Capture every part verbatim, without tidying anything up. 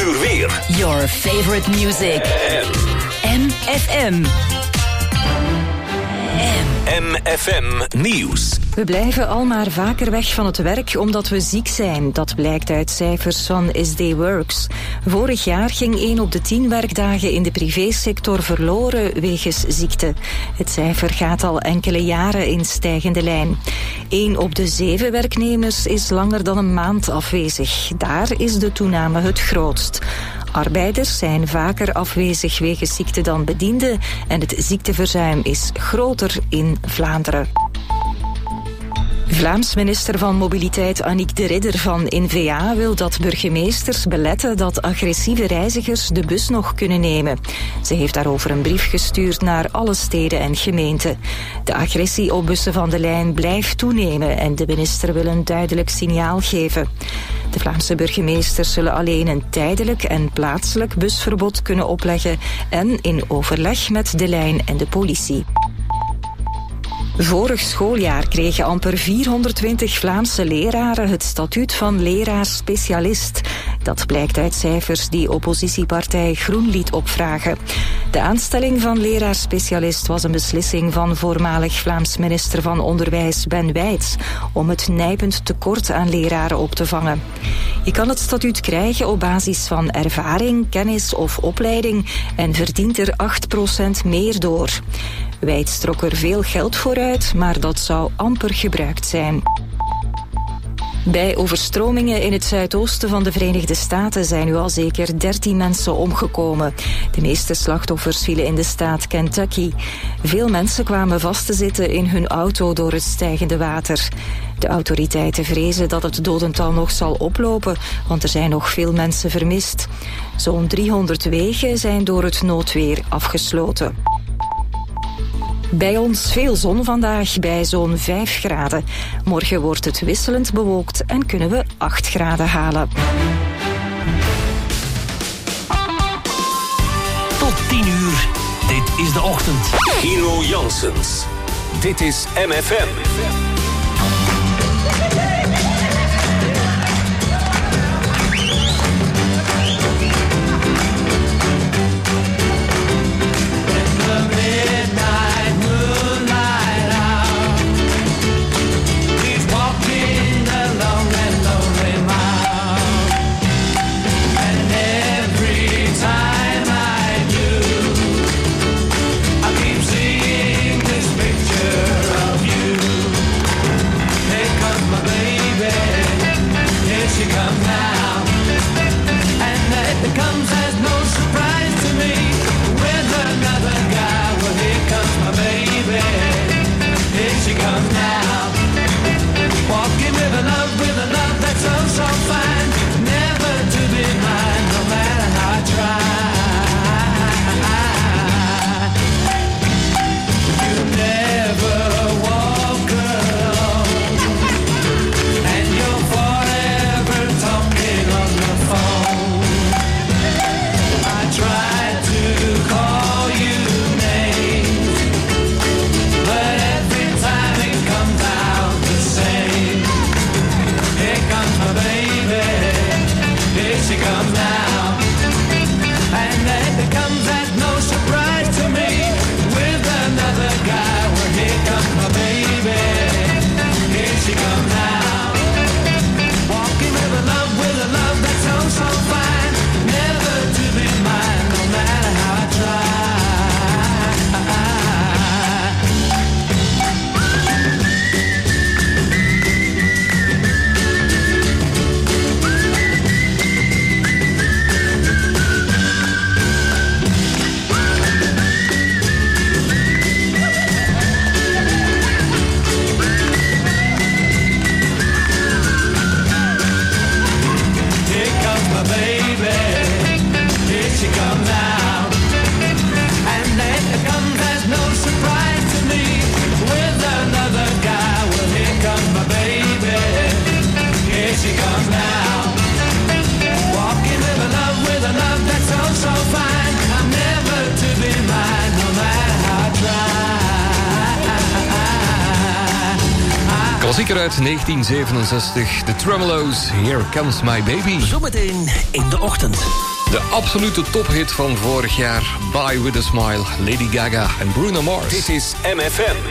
uur weer. Your favorite music. M F M. M F M Nieuws. We blijven al maar vaker weg van het werk omdat we ziek zijn. Dat blijkt uit cijfers van S D Works. Vorig jaar ging één op de tien werkdagen in de privésector verloren wegens ziekte. Het cijfer gaat al enkele jaren in stijgende lijn. één op de zeven werknemers is langer dan een maand afwezig. Daar is de toename het grootst. Arbeiders zijn vaker afwezig wegens ziekte dan bedienden en het ziekteverzuim is groter in Vlaanderen. Vlaams minister van Mobiliteit Annick de Ridder van N V A wil dat burgemeesters beletten dat agressieve reizigers de bus nog kunnen nemen. Ze heeft daarover een brief gestuurd naar alle steden en gemeenten. De agressie op bussen van de lijn blijft toenemen en de minister wil een duidelijk signaal geven. De Vlaamse burgemeesters zullen alleen een tijdelijk en plaatselijk busverbod kunnen opleggen en in overleg met de lijn en de politie. Vorig schooljaar kregen amper vierhonderdtwintig Vlaamse leraren het statuut van leraar-specialist. Dat blijkt uit cijfers die oppositiepartij Groen liet opvragen. De aanstelling van leraar-specialist was een beslissing van voormalig Vlaams minister van Onderwijs Ben Wijts om het nijpend tekort aan leraren op te vangen. Je kan het statuut krijgen op basis van ervaring, kennis of opleiding en verdient er acht procent meer door. Wijts trok er veel geld voor uit, maar dat zou amper gebruikt zijn. Bij overstromingen in het zuidoosten van de Verenigde Staten zijn nu al zeker dertien mensen omgekomen. De meeste slachtoffers vielen in de staat Kentucky. Veel mensen kwamen vast te zitten in hun auto door het stijgende water. De autoriteiten vrezen dat het dodental nog zal oplopen, want er zijn nog veel mensen vermist. Zo'n driehonderd wegen zijn door het noodweer afgesloten. Bij ons veel zon vandaag, bij zo'n vijf graden. Morgen wordt het wisselend bewolkt en kunnen we acht graden halen. Tot tien uur, dit is de ochtend. Gino Janssens. Dit is M F M. Klassieker uit negentien zevenenzestig, The Tremelo's, Here Comes My Baby. Zometeen in de ochtend. De absolute tophit van vorig jaar. Bye With A Smile, Lady Gaga en Bruno Mars. Dit is M F M.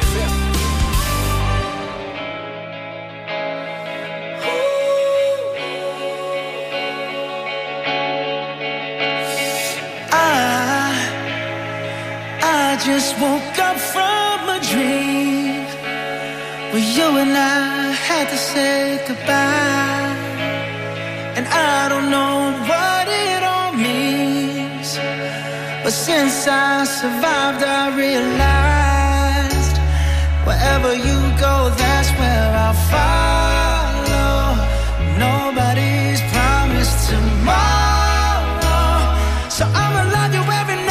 Just woke up from a dream where you and I had to say goodbye, and I don't know what it all means, but since I survived I realized wherever you go, that's where I'll follow. Nobody's promised tomorrow, so I'ma love you every night.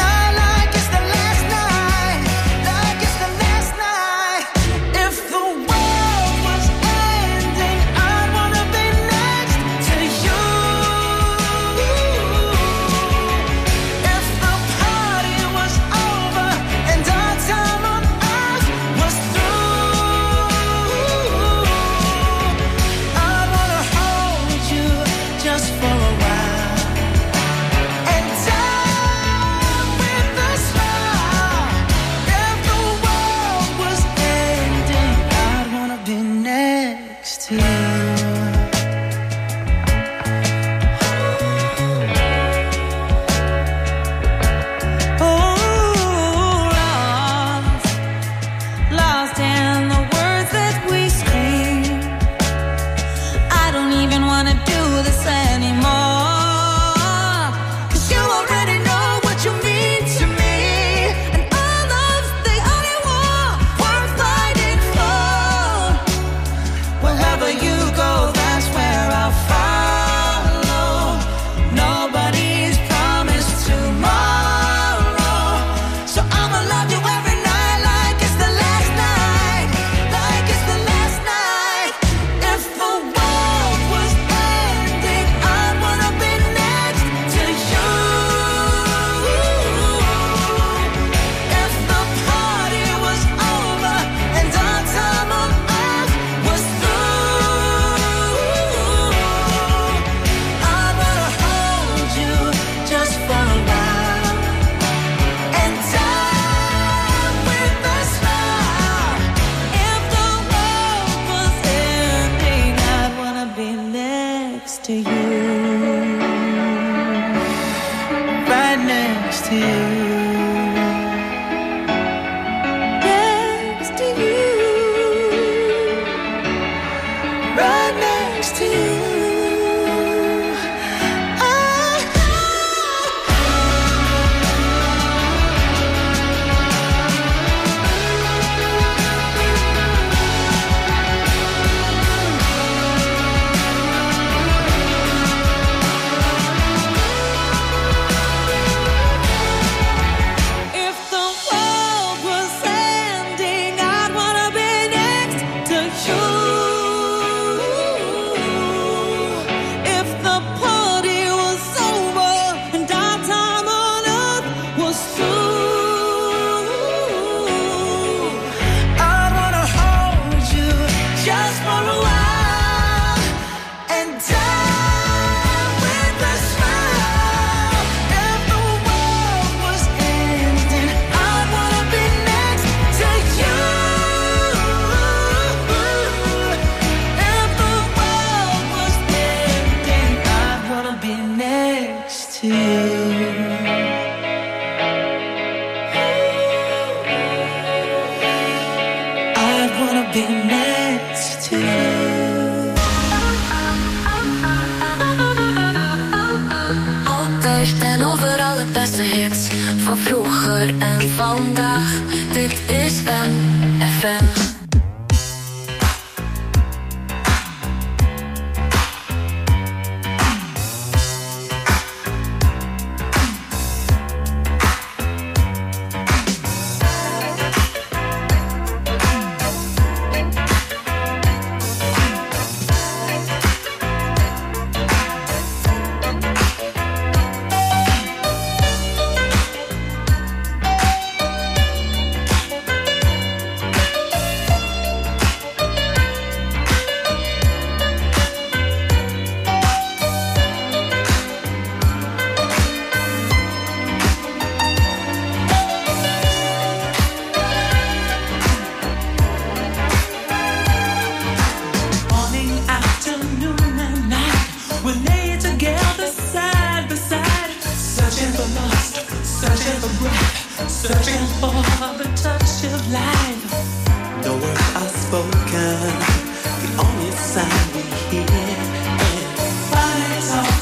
Searching for the touch of life. No words are spoken. The only sound we hear is body talk.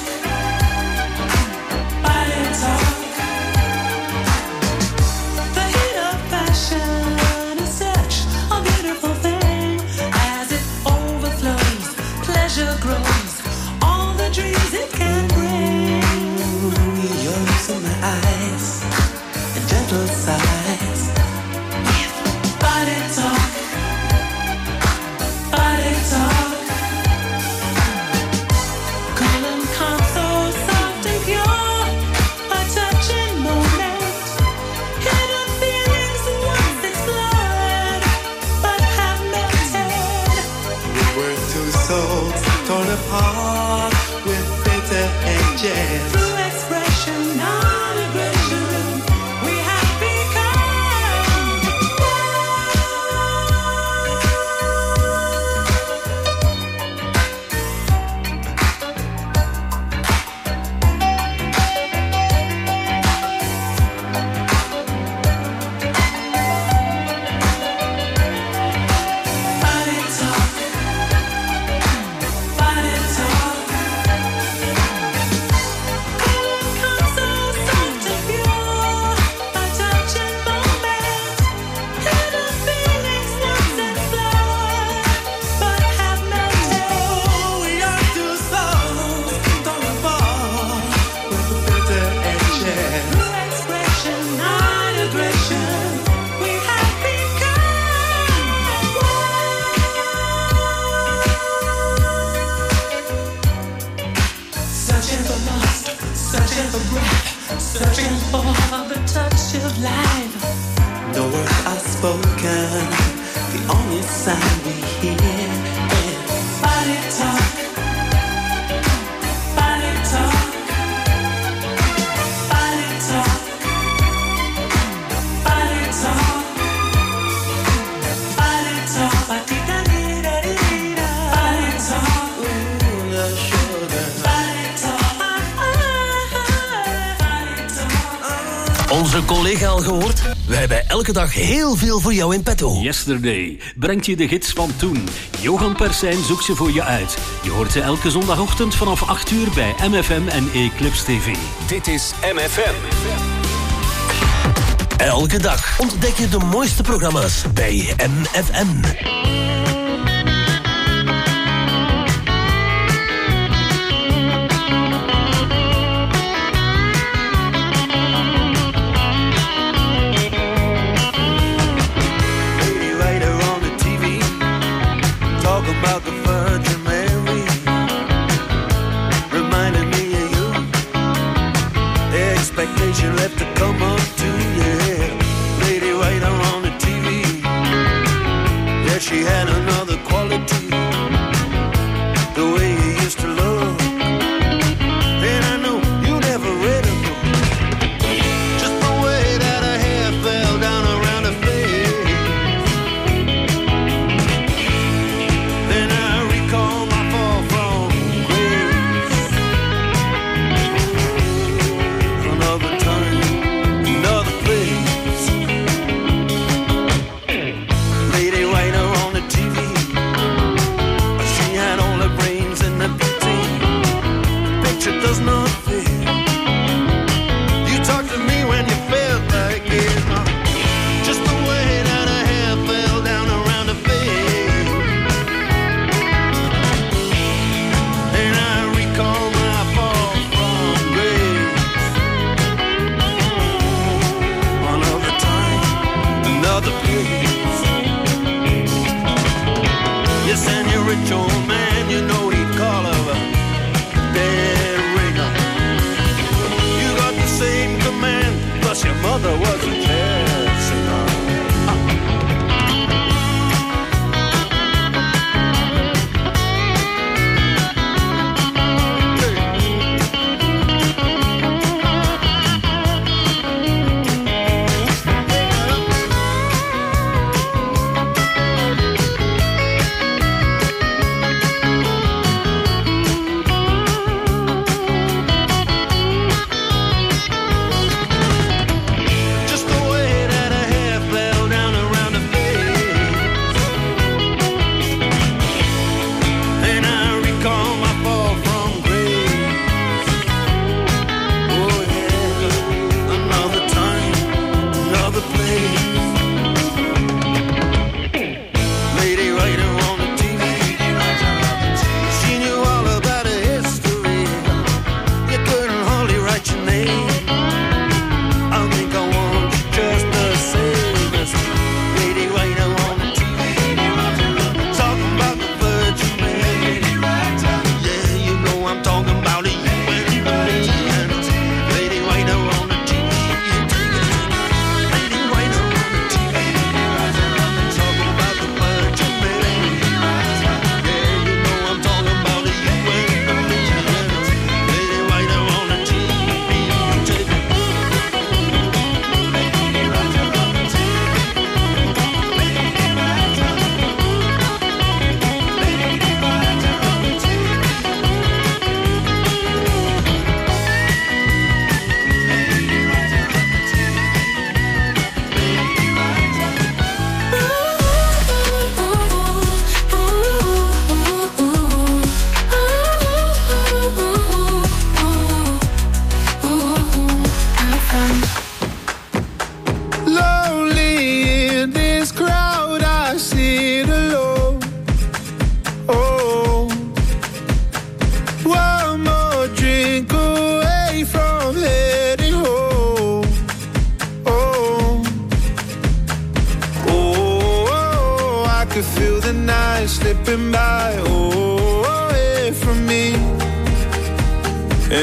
Body talk. The heat of passion is such a beautiful thing. As it overflows, pleasure grows. All the dreams it can bring. You're losing my eyes and gentle sighs. Body talk. Body talk. Cool and calm, so soft and pure. A touching moment. Hidden feelings once explored, but have melted. We were two souls torn apart with bitter edges. Through expression, non-aggression, we have become body talk. Body talk. Come so soft and pure, a touching moment. Hidden feelings once explored, but have melted. We are two souls torn apart with bitter edges. Through expression, non-aggression, we have become searching for lust, searching for breath, searching for the touch of life. No words are spoken. The only sound we hear is body talk. Body talk. Body talk. Body talk. Body talk. Ba-dee-da-dee-da-dee-da. Body talk. Ooh, the sugar. Body talk. Body talk. Onze collega al gehoord? We hebben elke dag heel veel voor jou in petto. Yesterday brengt je de gids van toen. Johan Persijn zoekt ze voor je uit. Je hoort ze elke zondagochtend vanaf acht uur bij M F M en Eclipse T V. Dit is M F M. Elke dag ontdek je de mooiste programma's bij M F M. Lady writer on the T V, talk about the Virgin Mary, reminding me of you. The expectation left to come up to you. Lady writer on the T V, yeah, she had a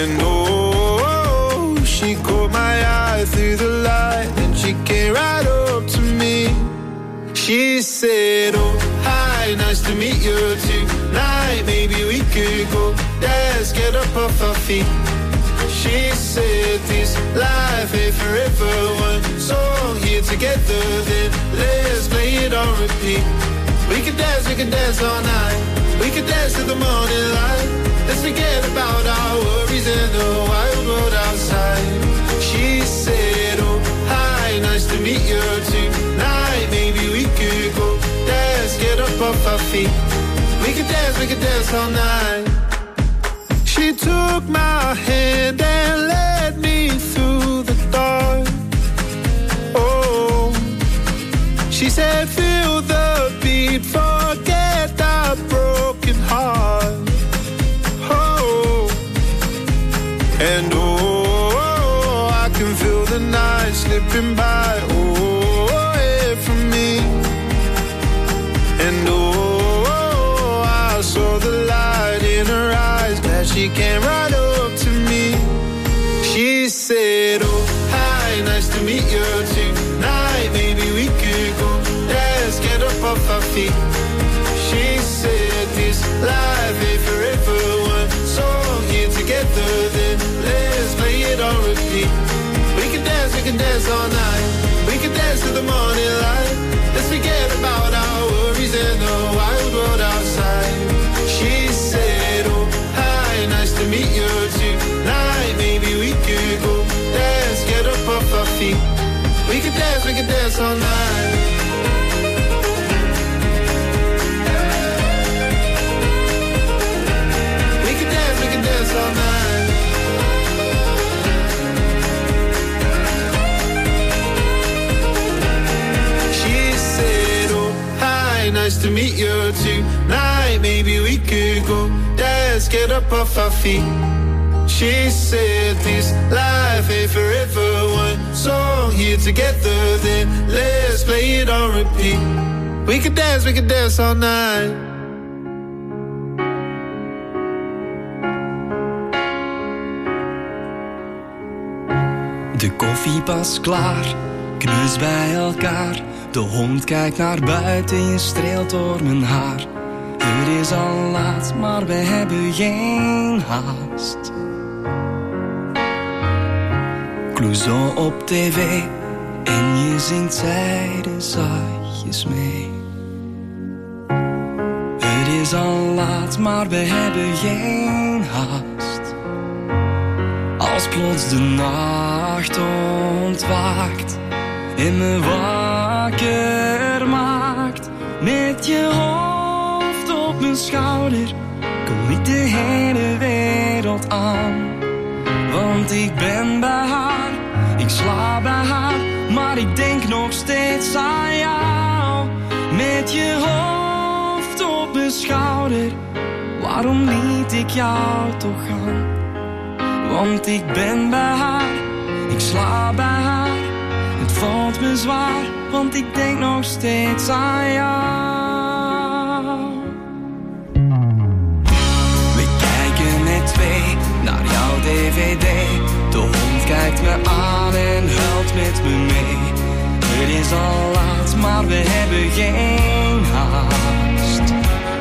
And oh, she caught my eye through the light, and she came right up to me. She said, oh, hi, nice to meet you tonight. Maybe we could go dance, get up off our feet. She said, this life ain't forever. One song here together, then let's play it on repeat. We could dance, we could dance all night. We could dance till the morning light. Let's forget about our worries and the wild world outside. She said, oh, hi, nice to meet you tonight. Maybe we could go dance, get up off our feet. We could dance, we could dance all night. She took my hand and led me through the dark. Oh, she said, feel the beat, forget that broken heart. Oh, and oh, I can feel the night slipping by. Oh, away from me. And oh, I saw the light in her eyes. That she came right up to me. She said, oh, hi, nice to meet you tonight. Maybe we could go dance, get up off our feet. She said, this life ain't forever. One song here together, then let's play it on repeat. We can dance, we can dance all night. We can dance till the morning light. Let's forget about our worries and the wild world outside. She said, oh, hi, nice to meet you tonight. Maybe we could go dance, get up off our feet. We could dance, we could dance all night. We could dance, we could dance all night. She said, oh, hi, nice to meet you tonight. Maybe we could go dance, get up off our feet. She said, this life ain't forever. One song here together, then let's play it on repeat. We could dance, we could dance all night. De koffie pas klaar, knus bij elkaar. De hond kijkt naar buiten, je streelt door mijn haar. Het is al laat, maar we hebben geen haast. Clouseau op tv en je zingt zijde zachtjes mee. Het is al laat, maar we hebben geen haast. Als plots de nacht ontwaakt en me wakker maakt met je hoofd op mijn schouder, kom ik de hele wereld aan. Want ik ben bij haar, ik slaap bij haar, maar ik denk nog steeds aan jou. Met je hoofd op mijn schouder, waarom liet ik jou toch gaan? Want ik ben bij haar, ik slaap bij haar. Het valt me zwaar, want ik denk nog steeds aan jou. We kijken met twee naar jouw D V D. De hond kijkt me aan en huilt met me mee. Het is al laat, maar we hebben geen haast.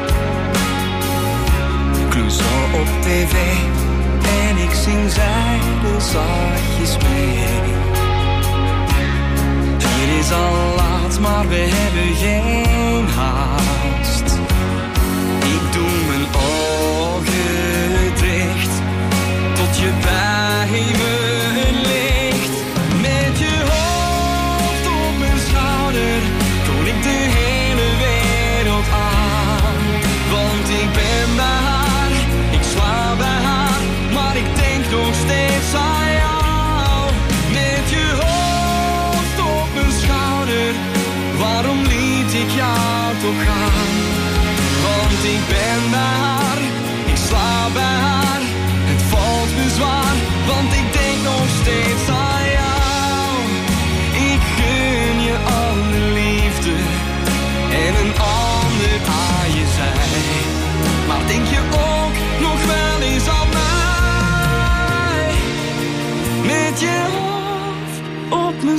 Clouseau op tv en ik zing zijde zachtjes mee. Het is al laat, maar we hebben geen haast. Ik doe mijn ogen dicht tot je bij me ligt. Met je hoofd op mijn schouder kon ik de hele wereld aan. Want ik ben bij haar, ik slaap bij haar, maar ik denk nog steeds aan jou. Met je hoofd op mijn schouder, waarom liet ik jou toch gaan?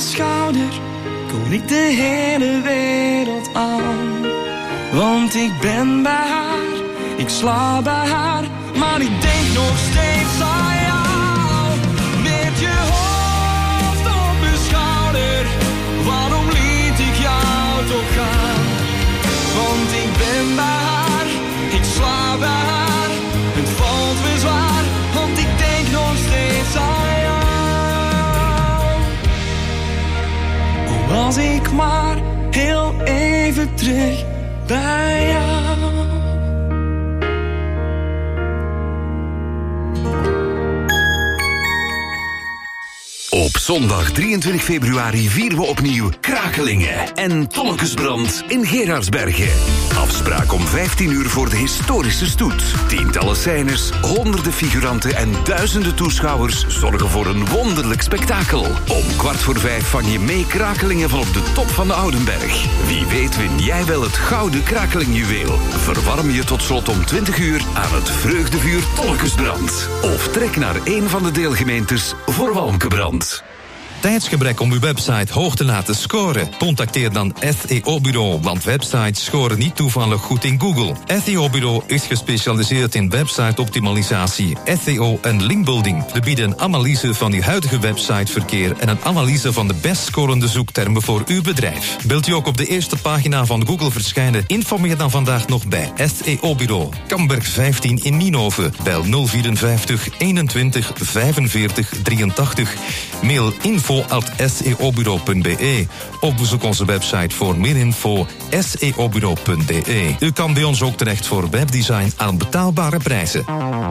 schouder kon ik de hele wereld aan. Want ik ben bij haar, ik sla bij haar, maar ik denk nog steeds aan jou. Met je hoofd op mijn schouder, waarom liet ik jou toch gaan? Want ik ben bij haar, ik sla bij haar, het valt me zwaar, want ik denk nog steeds aan jou. Oh, was ik maar heel even terug bij jou. Op zondag drieëntwintig februari vieren we opnieuw Krakelingen en Tonnekesbrand in Gerardsbergen. Afspraak om vijftien uur voor de historische stoet. Tientallen scènes, honderden figuranten en duizenden toeschouwers zorgen voor een wonderlijk spektakel. Om kwart voor vijf vang je mee Krakelingen van op de top van de Oudenberg. Wie weet win jij wel het gouden Krakelingjuweel. Verwarm je tot slot om twintig uur aan het vreugdevuur Tonnekesbrand. Of trek naar een van de deelgemeentes voor Walmkebrand. Tijdsgebrek om uw website hoog te laten scoren? Contacteer dan S E O-bureau, want websites scoren niet toevallig goed in Google. S E O-bureau is gespecialiseerd in website-optimalisatie, S E O en linkbuilding. We bieden een analyse van uw huidige websiteverkeer en een analyse van de best scorende zoektermen voor uw bedrijf. Wilt u ook op de eerste pagina van Google verschijnen? Informeer dan vandaag nog bij S E O-bureau. Kamberg vijftien in Nienhoven. Bel nul vierenvijftig eenentwintig vijfenveertig drieëntachtig. Mail info at s e o bureau punt b e of bezoek onze website voor meer info s e o bureau punt b e. U kan bij ons ook terecht voor webdesign aan betaalbare prijzen.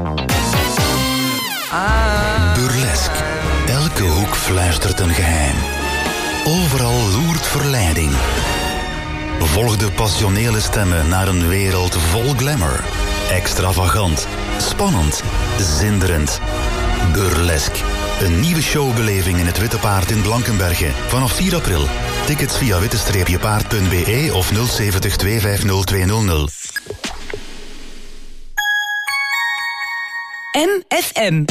Burlesque. Elke hoek fluistert een geheim. Overal loert verleiding. Volg de passionele stemmen naar een wereld vol glamour. Extravagant, spannend, zinderend. Burlesque. Een nieuwe showbeleving in het Witte Paard in Blankenberge. Vanaf vier april. Tickets via witte paard punt b e of nul zeventig twee vijf nul twee nul nul. M F M.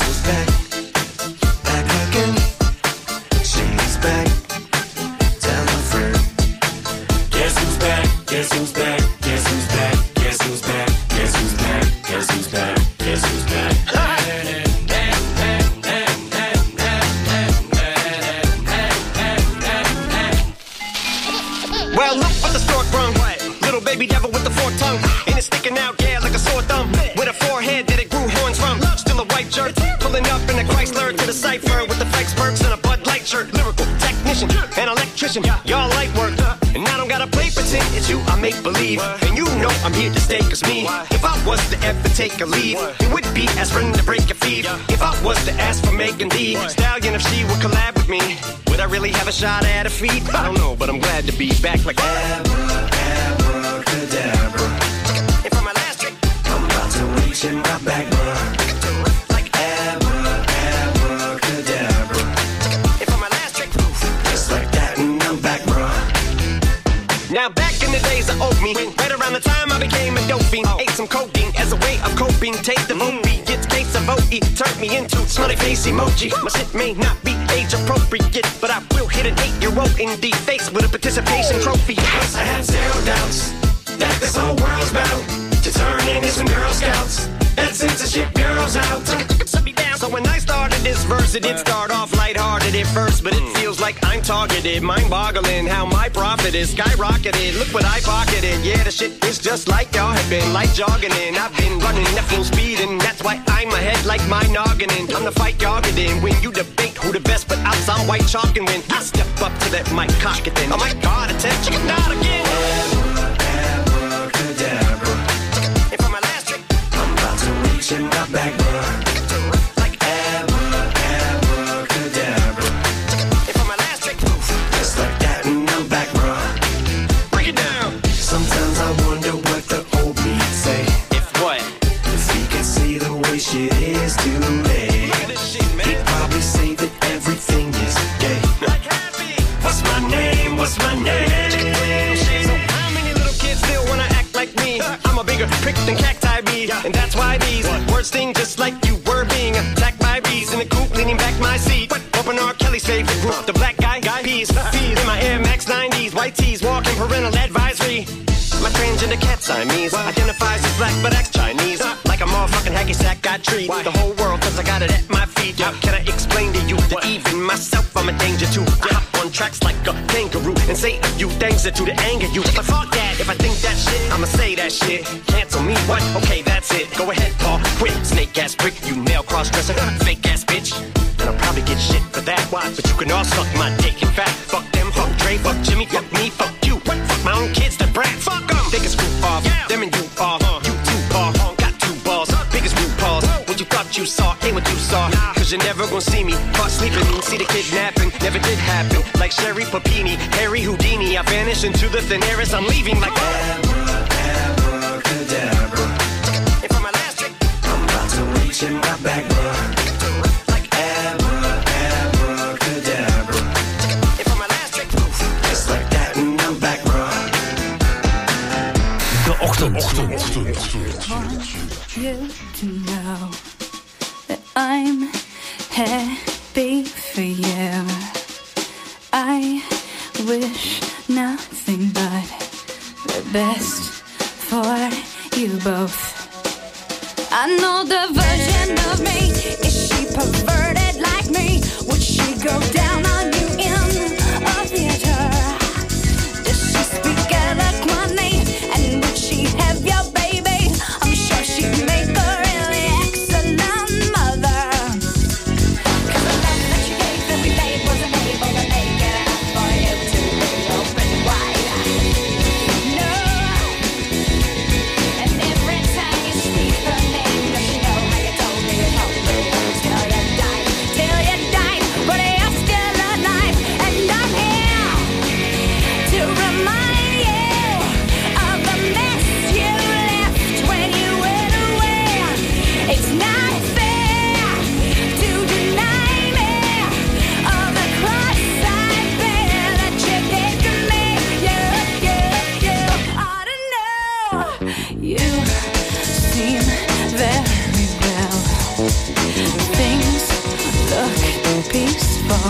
Baby devil with the forked tongue, and it's sticking out, yeah, like a sore thumb. With a forehead that it grew horns from. Still a white shirt, pulling up in a Chrysler to the cipher with the fake spurts and a Bud Light shirt. Lyrical technician, an electrician, y'all light work. And I don't gotta play pretend, it's you I make believe. And you know I'm here to stay, cause me, if I was to ever take a leave, it would be aspirin to break a fever. If I was to ask for Megan D Stallion, if she would collab with me, would I really have a shot at her feet? I don't know, but I'm glad to be back like Abra, Abra, Cadabra. And for my last trick, I'm about to reach in my back, bruh. Like Abra, Abra, Cadabra. And for my last trick, just like that, and I'm back, bruh. Now back in the days of old me, right around the time I became a dope fiend, ate some codeine as a way of coping. Taste of opiates, case of O E turned me into smiley face emoji. My shit may not be age appropriate, but I will hit an eight-year-old in the face with a participation trophy. Yes, I have zero doubts that this whole world's bound to turn into some Girl Scouts and censorship girls out. So when I started this verse, it did start off lighthearted at first, but it feels like I'm targeted, mind-boggling how my profit is skyrocketed. Look what I pocketed, yeah, the shit is just like y'all have been, like jogging in. I've been running at full speed, and that's why I'm ahead like my noggin in. I'm the fight y'all get in when you debate who the best, but I'm some white chalk, and when I step up to that mic, cock it then. Oh my God, attention, not again. Abracadabra. And for my last trick, I'm about to reach in my back, bruh. Shit is too late. He'd probably say that everything is gay. What's my name? What's my name? So how many little kids still wanna act like me? I'm a bigger prick than cacti bee, and that's why these words sting just like you were being attacked by bees in the coop, leaning back my seat. Open R. Kelly's favorite group, the black guy guy C's. In my Air Max nineties, white tees, walking parental advisory. My transgender cat Siamese identifies as black but acts Chinese. Like a motherfucking hacky sack, got treat the whole world cause I got it at my feet. How can I explain to you that even myself I'm a danger to? I hop on tracks like a kangaroo and say a few things that do to anger you. But fuck that, if I think that shit, I'ma say that shit. Cancel me, what? Okay, that's it. Go ahead, Paul, quit. Snake ass prick, you nail cross-dresser, fake ass bitch. And I'll probably get shit for that. Why? But you can all suck my dick. In fact, fuck them, fuck Dre, fuck Jimmy, fuck me, fuck you. Fuck my own kids, the brat. Fuck them. They can screw off. Yeah. Them and you are. Uh, you two are. Uh, got two balls. Uh, biggest root balls. What you thought you saw ain't what you saw. Nah. Cause you're never gonna see me caught sleeping. See the kidnapping. Never did happen. Like Sherry Papini, Harry Houdini. I vanish into the thin air as I'm leaving like abracadabra. And for my last trick, I'm about to reach in my back, bro. You to know that I'm happy for you. I wish nothing but the best for you both. I know the version of me. Is she perverted like me? Would she go down on you in a theater? Does she speak eloquently? And would she have your baby? I'm sure she'd make a really excellent mother. Cause the love that you gave that we made wasn't able to make it enough for you to be open wide. No. And every time you speak her name, does she know how you told me you told me till you died, till you died, but you're still alive. And I'm here to remind you of the mess you left when you went away. It's not fair to deny me of the cross I bear that you gave to me. You, you, you ought to know. You seem very well. Things look peaceful.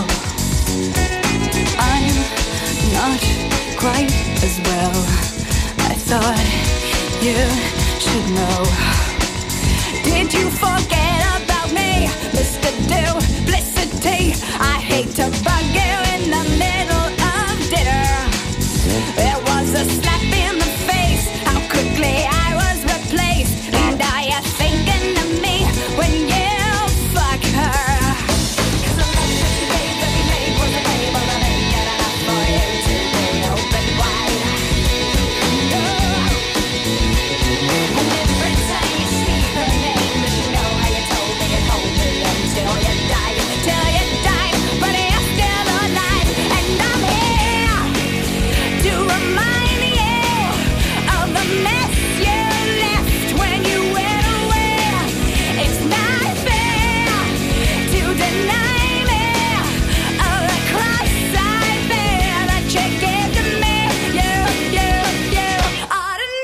I'm not quite as well. I thought you should know. Did you forget about me, Mister Duplicity? I hate to bug you in the middle of dinner. There was a slap in the face, how quickly I was replaced. And are you thinking of me when you fuck her? Cause the love that you gave that we made wasn't able to make it enough for you to be open wide. No. And every time you speak her name, does she know how you told me you told me until you died, till you died, but you're still alive. And I'm here to remind you of the mess you left when you went away. It's not fair to deny me of the cross I bear that you gave to me. You, you, you ought to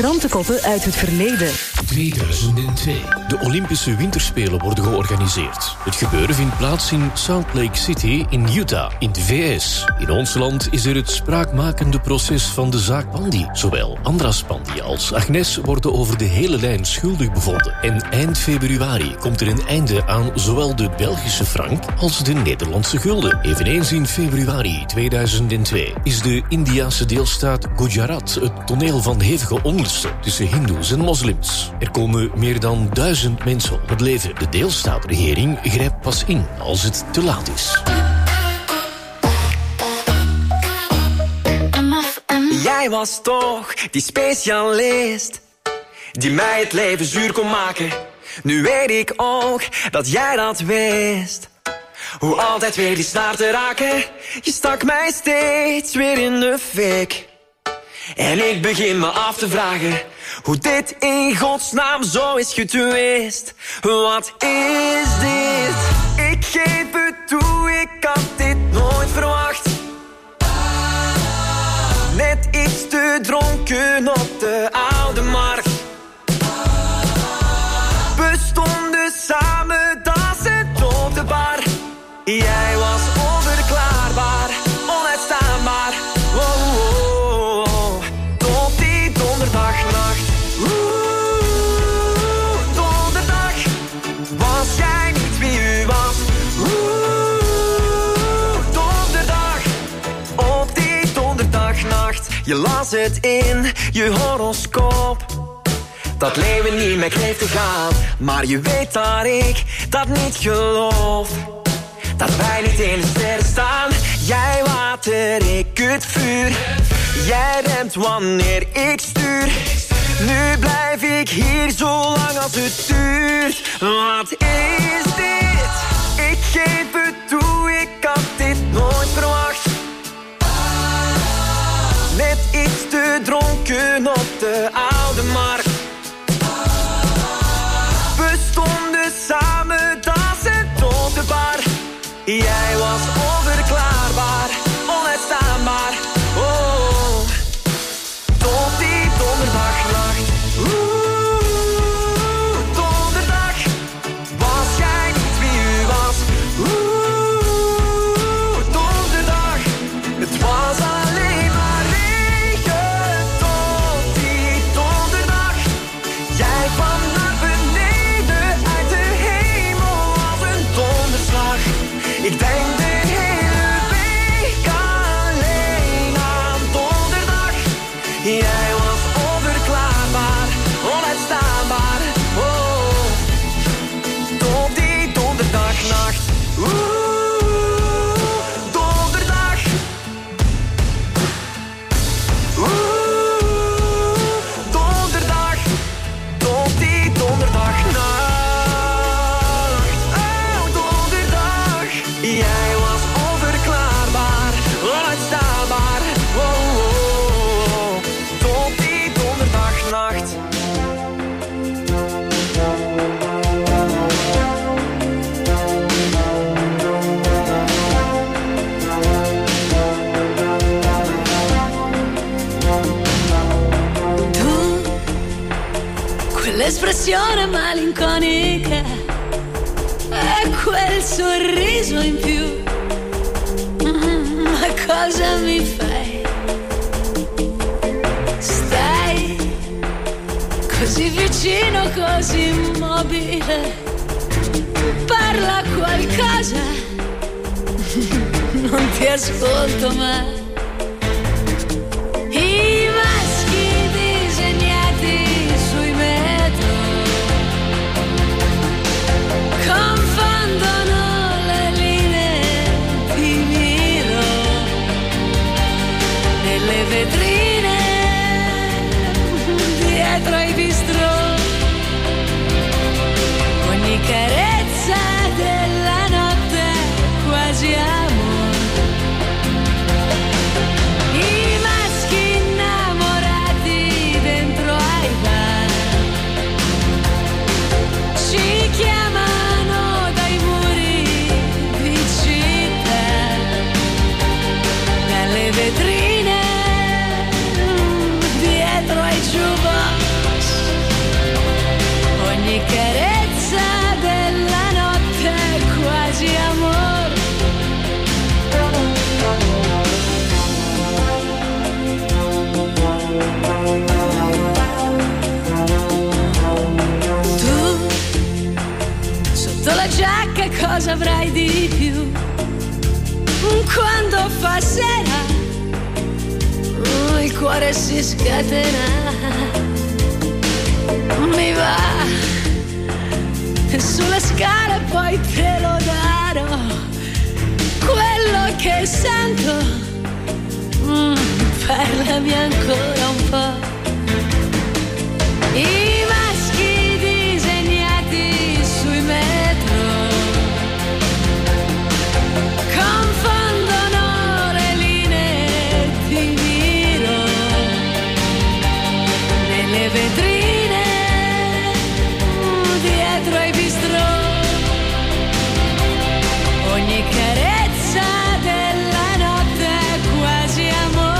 Krantenkoppen uit het verleden. tweeduizend twee. De Olympische Winterspelen worden georganiseerd. Het gebeuren vindt plaats in Salt Lake City in Utah, in de V S. In ons land is er het spraakmakende proces van de zaak Pandy. Zowel Andras Pandy als Agnes worden over de hele lijn schuldig bevonden. En eind februari komt er een einde aan zowel de Belgische frank als de Nederlandse gulden. Eveneens in februari tweeduizend twee is de Indiase deelstaat Gujarat het toneel van hevige onlusten tussen hindoes en moslims. Er komen meer dan duizend mensen om het leven. De deelstaatregering grijpt pas in als het te laat is. Jij was toch die specialist die mij het leven zuur kon maken. Nu weet ik ook dat jij dat wist. Hoe altijd weer die snaar te raken. Je stak mij steeds weer in de fik. En ik begin me af te vragen hoe dit in godsnaam zo is getwist. Wat is dit? Ik geef het toe, ik had dit nooit verwacht. Net iets te dronken op de oude markt. We stonden samen, dansen op de bar. Jij was onverklaarbaar, onuitstaanbaar. Wow, wow, wow. Tot die donderdagnacht. Oeh, donderdag. Was jij niet wie u was? Oeh, donderdag. Op die donderdagnacht. Je las het in je horoscoop. Dat leven niet meer kreeg te gaan. Maar je weet dat ik dat niet geloof. Dat wij niet in de sterren staan. Jij water, ik het vuur. Jij remt wanneer ik stuur. Nu blijf ik hier zo lang als het duurt. Wat is dit? Ik geef het toe, ik had dit nooit verwacht. Net iets te dronken op de oude markt. We stonden samen, dansen tot de bar. Jij was onverklaarbaar, onuitstaanbaar. Oh, tot die donderdagnacht. Oeh, donderdag. Was jij niet wie u was? Oeh, donderdag. Het was alleen maar regen tot die donderdag. Jij kwam naar beneden uit de hemel als een donderslag. Ik denk de hele week alleen aan donderdag. Jij was onverklaarbaar, onuitstaanbaar. Oh, tot die donderdagnacht. Oeh, donderdag. Oeh, donderdag. Tot die donderdagnacht. Jij was onverklaarbaar, onuitstaanbaar. Oh, oh, oh. Tot die donderdagnacht. Tu, quell'espressione malinconica e quel sorriso in più, mm, ma cosa mi fai? Stai così vicino, così immobile, parla qualcosa, non ti ascolto mai. I maschi disegnati sui metro confondono le linee, ti miro nelle vetrine dietro ai bistrò. Ogni carezza della notte quasi amor. I maschi innamorati dentro ai bar ci chiamano dai muri di città, dalle vetrine dietro ai jukebox. avrai di più. Quando fa sera, oh, il cuore si scatena. Mi va sulle scale, poi te lo darò. Quello che sento, mm, parlami ancora un po'. I maschi disegnati sui metro confondono le linee di miro nelle vetrine dietro ai bistrò. Ogni carezza della notte è quasi amore.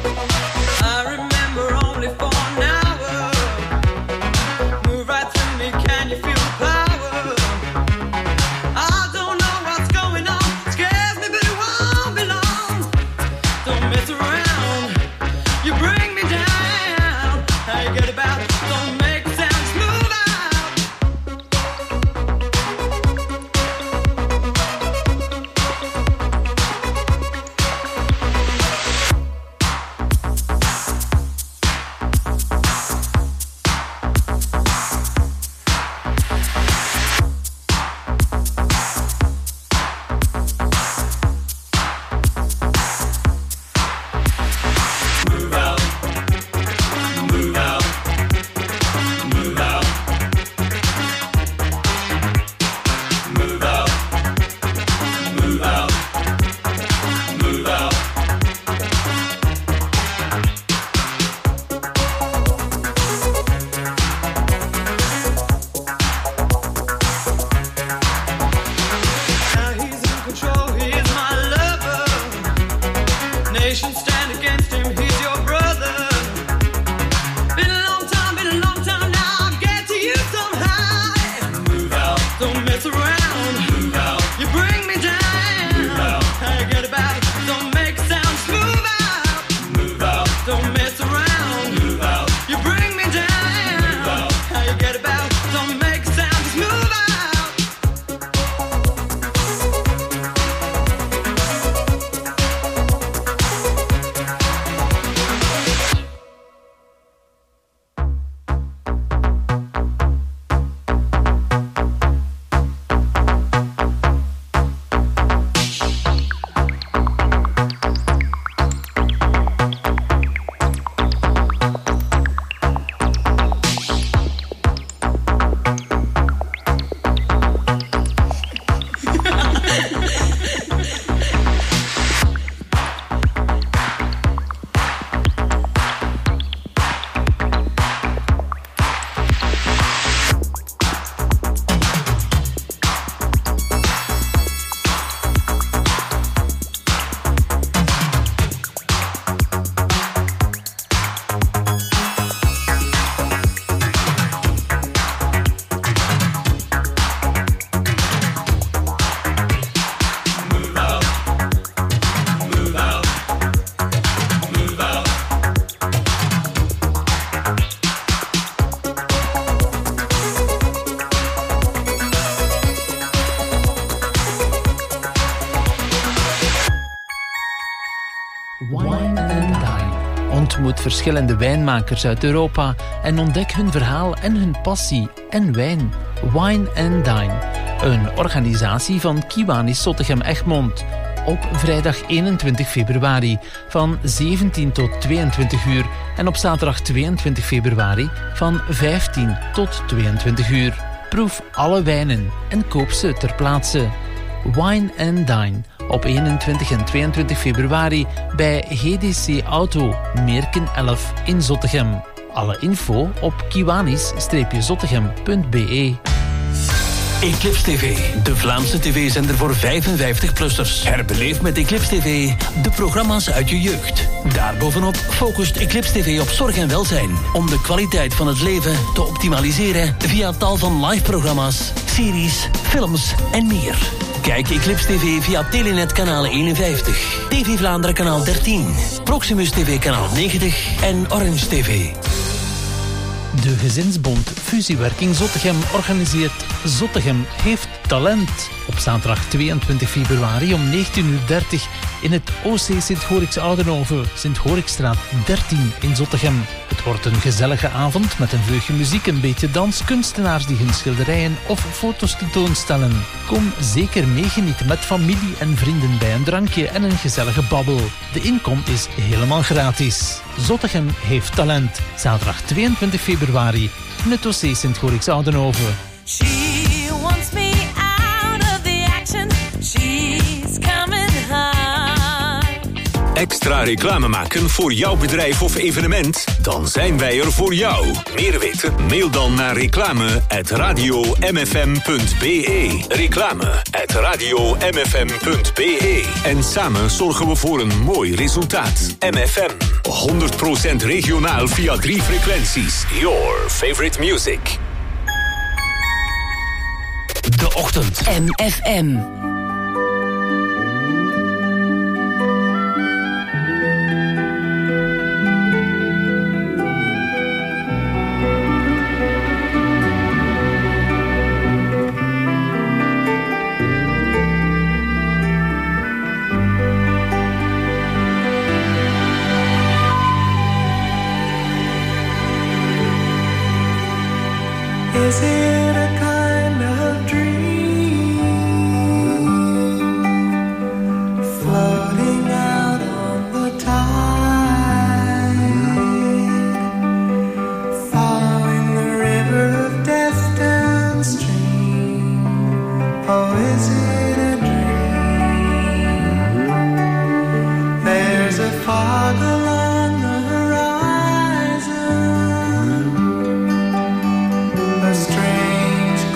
I remember only for an hour, move right through me. met verschillende wijnmakers uit Europa en ontdek hun verhaal en hun passie en wijn. Wine and Dine, een organisatie van Kiwanis Zottegem-Egmond. Op vrijdag eenentwintig februari van zeventien tot tweeëntwintig uur en op zaterdag tweeëntwintig februari van vijftien tot tweeëntwintig uur. Proef alle wijnen en koop ze ter plaatse. Wine and Dine op eenentwintig en tweeëntwintig februari bij G D C Auto, Meerken elf in Zottegem. Alle info op kiwanis zottegem punt b e. Eclipse T V, de Vlaamse tv-zender voor vijfenvijftig-plussers. Herbeleef met Eclipse T V de programma's uit je jeugd. Daarbovenop focust Eclipse T V op zorg en welzijn, om de kwaliteit van het leven te optimaliseren via tal van live-programma's, series, films en meer. Kijk Eclipse T V via Telenet kanaal eenenvijftig, T V Vlaanderen kanaal dertien, Proximus T V kanaal negentig en Orange T V. De Gezinsbond Fusiewerking Zottegem organiseert Zottegem heeft talent. Op zaterdag tweeëntwintig februari om negentien uur dertig in het O C Sint-Gorix Oudenhoven, Sint-Gorixstraat dertien in Zottegem. Het wordt een gezellige avond met een vleugje muziek, een beetje dans, kunstenaars die hun schilderijen of foto's tentoonstellen. Kom zeker meegenieten met familie en vrienden bij een drankje en een gezellige babbel. De inkom is helemaal gratis. Zottegem heeft talent. Zaterdag tweeëntwintig februari in het O C Sint-Gorix Oudenhoven. She wants me out of the action. She's coming hard. Extra reclame maken voor jouw bedrijf of evenement? Dan zijn wij er voor jou. Meer weten? Mail dan naar reclame at radio m f m punt b e. Reclame at radio m f m punt b e. En samen zorgen we voor een mooi resultaat. M F M, honderd procent regionaal via drie frequenties. Your favorite music. De ochtend. M F M. Is it a kind of dream floating out on the tide, following the river of death downstream? Oh, is it a dream? There's a fog along the horizon, a strange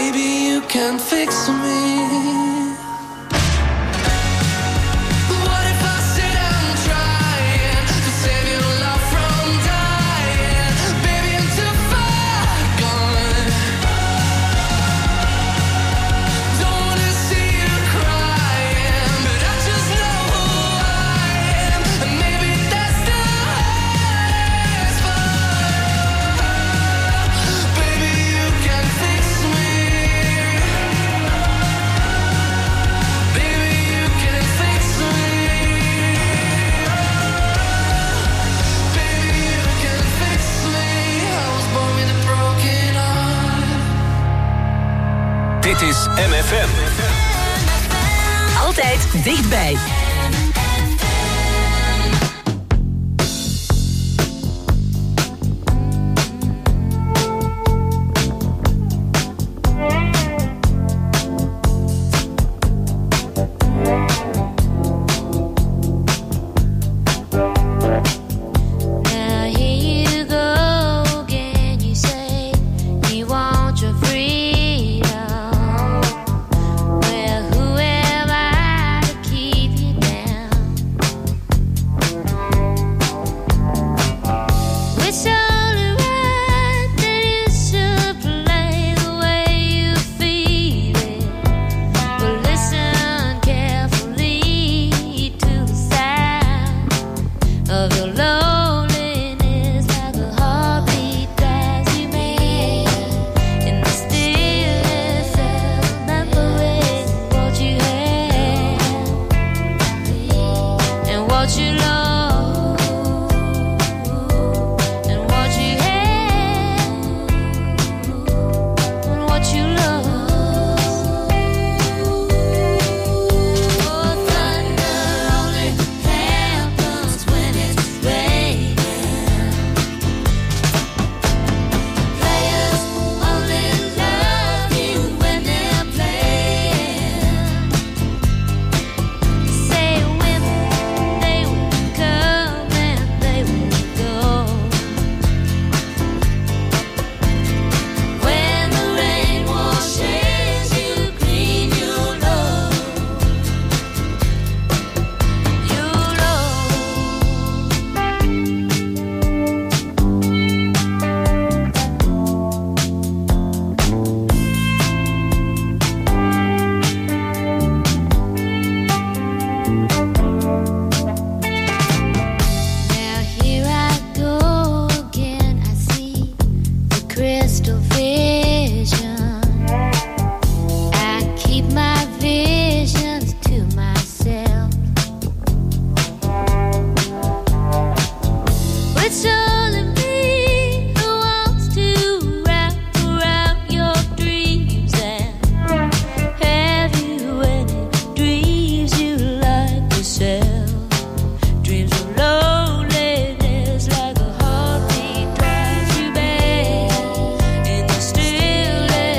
Baby, you can fix me. Dit is M F M. Altijd dichtbij. Still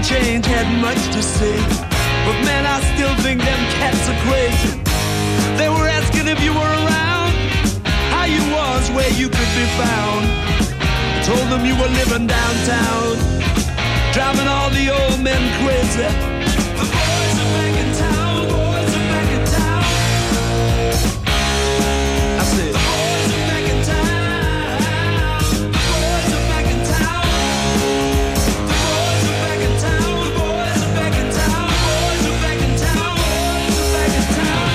change had much to say. But man, I still think them cats are crazy. They were asking if you were around, how you was, where you could be found. I told them you were living downtown, driving all the old men crazy. The boys are back in town, the boys are back in town. I said, the boys are back in town, the boys are back in town. The boys are back in town, the boys are back in town, the boys are back in town, the boys are back in town.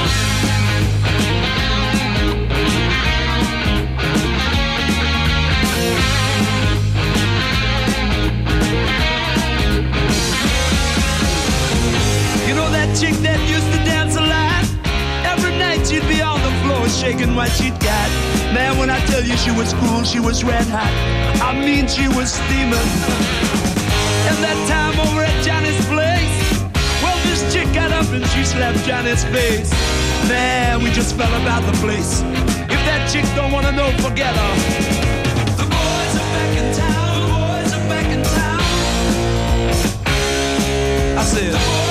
You know that chick that used to dance a lot? Every night she'd be on the floor shaking what she'd got. Man, when I tell you she was cool, she was red hot. I mean, she was steaming. And that time over at Johnny's place, well, this chick got up and she slapped Johnny's face. Man, we just fell about the place. If that chick don't wanna know, forget her. The boys are back in town, the boys are back in town. I said,